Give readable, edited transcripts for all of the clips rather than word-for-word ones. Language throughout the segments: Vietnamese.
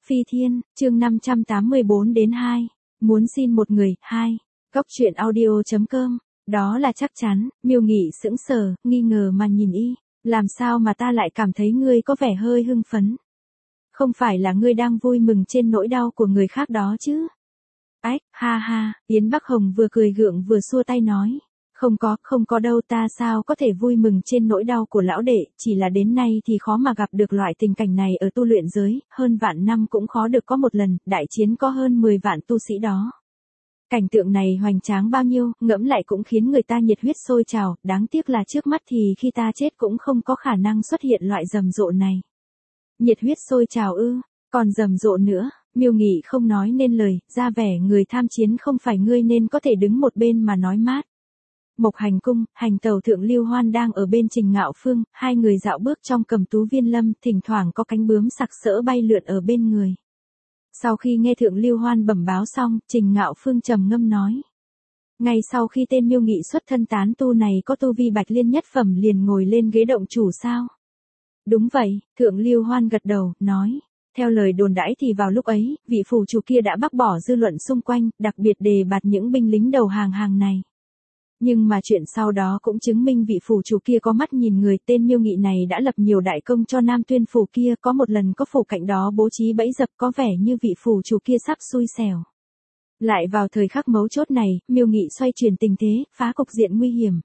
Phi Thiên, chương 584 đến 2. Muốn xin một người, 2. Góc truyện audio.com. Đó là chắc chắn, Miêu Nghị sững sờ, nghi ngờ mà nhìn y. Làm sao mà ta lại cảm thấy ngươi có vẻ hơi hưng phấn? Không phải là ngươi đang vui mừng trên nỗi đau của người khác đó chứ? Ách, ha ha, Yến Bắc Hồng vừa cười gượng vừa xua tay nói. Không có đâu, ta sao có thể vui mừng trên nỗi đau của lão đệ, chỉ là đến nay thì khó mà gặp được loại tình cảnh này ở tu luyện giới, hơn vạn năm cũng khó được có một lần, đại chiến có hơn 10 vạn tu sĩ đó. Cảnh tượng này hoành tráng bao nhiêu, ngẫm lại cũng khiến người ta nhiệt huyết sôi trào, đáng tiếc là trước mắt thì khi ta chết cũng không có khả năng xuất hiện loại rầm rộ này. Nhiệt huyết sôi trào ư, còn rầm rộ nữa. Miêu Nghị không nói nên lời, ra vẻ người tham chiến không phải ngươi nên có thể đứng một bên mà nói mát. Mộc Hành Cung, hành tẩu Thượng Lưu Hoan đang ở bên Trình Ngạo Phương, hai người dạo bước trong Cầm Tú Viên Lâm, thỉnh thoảng có cánh bướm sặc sỡ bay lượn ở bên người. Sau khi nghe Thượng Lưu Hoan bẩm báo xong, Trình Ngạo Phương trầm ngâm nói. Ngay sau khi tên Miêu Nghị xuất thân tán tu này có tu vi Bạch Liên nhất phẩm liền ngồi lên ghế động chủ sao? Đúng vậy, Thượng Lưu Hoan gật đầu, nói. Theo lời đồn đãi thì vào lúc ấy, vị phủ chủ kia đã bác bỏ dư luận xung quanh, đặc biệt đề bạt những binh lính đầu hàng này. Nhưng mà chuyện sau đó cũng chứng minh vị phủ chủ kia có mắt nhìn người, tên Miêu Nghị này đã lập nhiều đại công cho Nam Tuyên phủ kia, có một lần có phủ cạnh đó bố trí bẫy dập, có vẻ như vị phủ chủ kia sắp xui xẻo. Lại vào thời khắc mấu chốt này, Miêu Nghị xoay chuyển tình thế, phá cục diện nguy hiểm.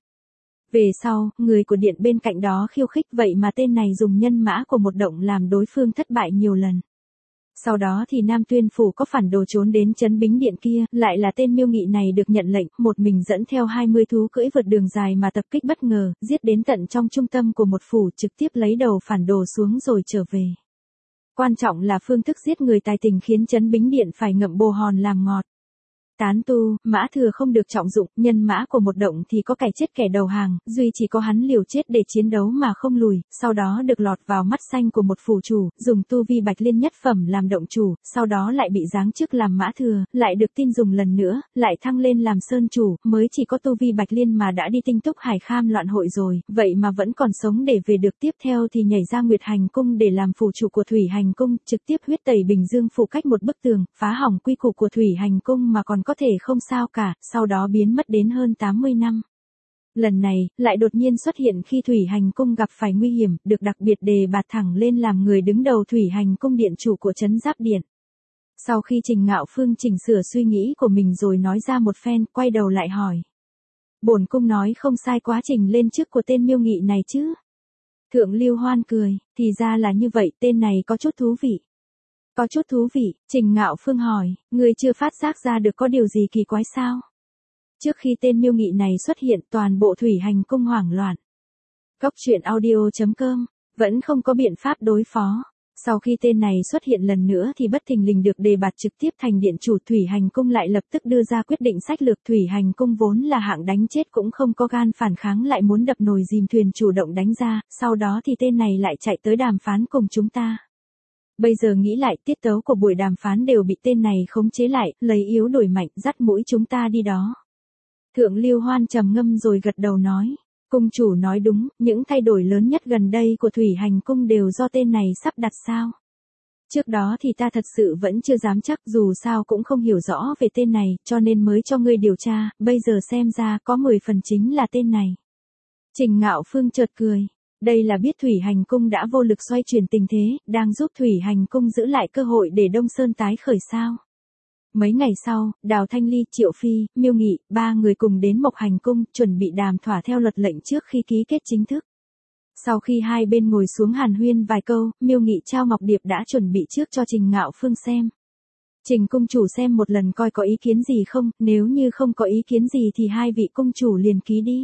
Về sau, người của điện bên cạnh đó khiêu khích, vậy mà tên này dùng nhân mã của một động làm đối phương thất bại nhiều lần. Sau đó thì Nam Tuyên phủ có phản đồ trốn đến trấn Bính Điện kia, lại là tên Miêu Nghị này được nhận lệnh, một mình dẫn theo 20 thú cưỡi vượt đường dài mà tập kích bất ngờ, giết đến tận trong trung tâm của một phủ, trực tiếp lấy đầu phản đồ xuống rồi trở về. Quan trọng là phương thức giết người tài tình khiến trấn Bính Điện phải ngậm bồ hòn làm ngọt. Tán tu, mã thừa không được trọng dụng, nhân mã của một động thì có kẻ chết kẻ đầu hàng, duy chỉ có hắn liều chết để chiến đấu mà không lùi, sau đó được lọt vào mắt xanh của một phủ chủ, dùng tu vi Bạch Liên nhất phẩm làm động chủ, sau đó lại bị giáng chức làm mã thừa, lại được tin dùng lần nữa, lại thăng lên làm sơn chủ, mới chỉ có tu vi Bạch Liên mà đã đi tinh túc Hải Kham loạn hội rồi, vậy mà vẫn còn sống để về được, tiếp theo thì nhảy ra Nguyệt Hành Cung để làm phủ chủ của Thủy Hành Cung, trực tiếp huyết tẩy Bình Dương phủ cách một bức tường, phá hỏng quy củ của Thủy Hành Cung mà còn có thể không sao cả, sau đó biến mất đến hơn 80 năm. Lần này, lại đột nhiên xuất hiện khi Thủy Hành Cung gặp phải nguy hiểm, được đặc biệt đề bạt thẳng lên làm người đứng đầu Thủy Hành Cung điện chủ của trấn Giáp Điện. Sau khi Trình Ngạo Phương chỉnh sửa suy nghĩ của mình rồi nói ra một phen, quay đầu lại hỏi. Bổn cung nói không sai quá trình lên chức của tên Miêu Nghị này chứ? Thượng Lưu Hoan cười, thì ra là như vậy, tên này có chút thú vị. Có chút thú vị, Trình Ngạo Phương hỏi, ngươi chưa phát giác ra được có điều gì kỳ quái sao? Trước khi tên Miêu Nghị này xuất hiện, toàn bộ Thủy Hành Cung hoảng loạn. Góc truyện audio.com, vẫn không có biện pháp đối phó. Sau khi tên này xuất hiện lần nữa thì bất thình lình được đề bạt trực tiếp thành điện chủ, Thủy Hành Cung lại lập tức đưa ra quyết định sách lược. Thủy Hành Cung vốn là hạng đánh chết cũng không có gan phản kháng, lại muốn đập nồi dìm thuyền chủ động đánh ra, sau đó thì tên này lại chạy tới đàm phán cùng chúng ta. Bây giờ nghĩ lại, tiết tấu của buổi đàm phán đều bị tên này khống chế lại, lấy yếu đổi mạnh, dắt mũi chúng ta đi đó. Thượng Lưu Hoan trầm ngâm rồi gật đầu nói, cung chủ nói đúng, những thay đổi lớn nhất gần đây của Thủy Hành Cung đều do tên này sắp đặt sao. Trước đó thì ta thật sự vẫn chưa dám chắc, dù sao cũng không hiểu rõ về tên này, cho nên mới cho ngươi điều tra, bây giờ xem ra có 10 phần chính là tên này. Trình Ngạo Phương chợt cười. Đây là biết Thủy Hành Cung đã vô lực xoay chuyển tình thế, đang giúp Thủy Hành Cung giữ lại cơ hội để Đông Sơn tái khởi sao. Mấy ngày sau, Đào Thanh Ly, Triệu Phi, Miêu Nghị, ba người cùng đến Mộc Hành Cung, chuẩn bị đàm thỏa theo luật lệnh trước khi ký kết chính thức. Sau khi hai bên ngồi xuống hàn huyên vài câu, Miêu Nghị trao ngọc điệp đã chuẩn bị trước cho Trình Ngạo Phương xem. Trình cung chủ xem một lần coi có ý kiến gì không, nếu như không có ý kiến gì thì hai vị cung chủ liền ký đi.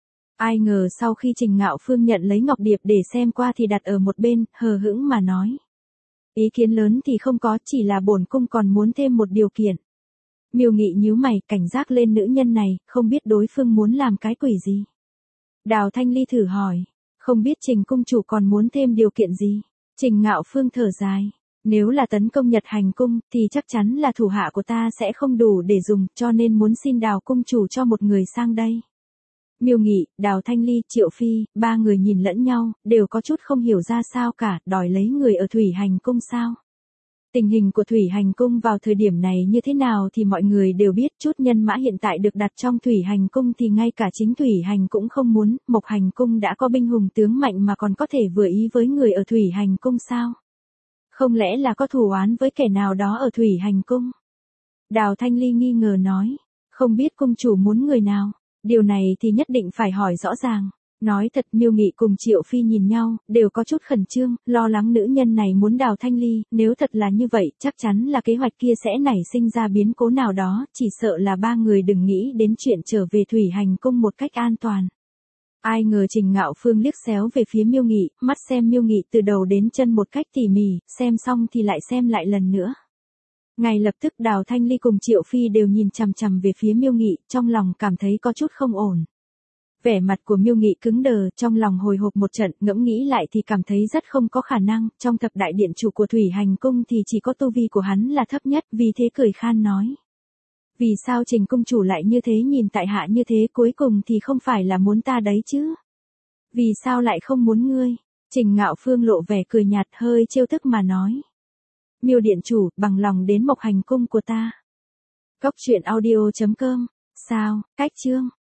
Ai ngờ sau khi Trình Ngạo Phương nhận lấy ngọc điệp để xem qua thì đặt ở một bên, hờ hững mà nói. Ý kiến lớn thì không có, chỉ là bổn cung còn muốn thêm một điều kiện. Miêu Nghị nhíu mày, cảnh giác lên nữ nhân này, không biết đối phương muốn làm cái quỷ gì. Đào Thanh Ly thử hỏi, không biết Trình cung chủ còn muốn thêm điều kiện gì. Trình Ngạo Phương thở dài, nếu là tấn công Nhật Hành Cung thì chắc chắn là thủ hạ của ta sẽ không đủ để dùng, cho nên muốn xin Đào cung chủ cho một người sang đây. Miêu Nghị, Đào Thanh Ly, Triệu Phi, ba người nhìn lẫn nhau, đều có chút không hiểu ra sao cả, đòi lấy người ở Thủy Hành Cung sao. Tình hình của Thủy Hành Cung vào thời điểm này như thế nào thì mọi người đều biết, chút nhân mã hiện tại được đặt trong Thủy Hành Cung thì ngay cả chính Thủy Hành cũng không muốn, Mộc Hành Cung đã có binh hùng tướng mạnh mà còn có thể vừa ý với người ở Thủy Hành Cung sao? Không lẽ là có thù oán với kẻ nào đó ở Thủy Hành Cung? Đào Thanh Ly nghi ngờ nói, không biết cung chủ muốn người nào, điều này thì nhất định phải hỏi rõ ràng. Nói thật, Miêu Nghị cùng Triệu Phi nhìn nhau, đều có chút khẩn trương, lo lắng nữ nhân này muốn Đào Thanh Ly, nếu thật là như vậy, chắc chắn là kế hoạch kia sẽ nảy sinh ra biến cố nào đó, chỉ sợ là ba người đừng nghĩ đến chuyện trở về Thủy Hành Cung một cách an toàn. Ai ngờ Trình Ngạo Phương liếc xéo về phía Miêu Nghị, mắt xem Miêu Nghị từ đầu đến chân một cách tỉ mỉ, xem xong thì lại xem lại lần nữa. Ngay lập tức Đào Thanh Ly cùng Triệu Phi đều nhìn chằm chằm về phía Miêu Nghị, trong lòng cảm thấy có chút không ổn. Vẻ mặt của Miêu Nghị cứng đờ, trong lòng hồi hộp một trận, ngẫm nghĩ lại thì cảm thấy rất không có khả năng, trong thập đại điện chủ của Thủy Hành Cung thì chỉ có tu vi của hắn là thấp nhất, vì thế cười khan nói. Vì sao Trình cung chủ lại như thế, nhìn tại hạ như thế, cuối cùng thì không phải là muốn ta đấy chứ? Vì sao lại không muốn ngươi? Trình Ngạo Phương lộ vẻ cười nhạt, hơi trêu tức mà nói. Miêu điện chủ, bằng lòng đến Mộc Hành Cung của ta. Cốc truyện audio.com. Sao, cách chương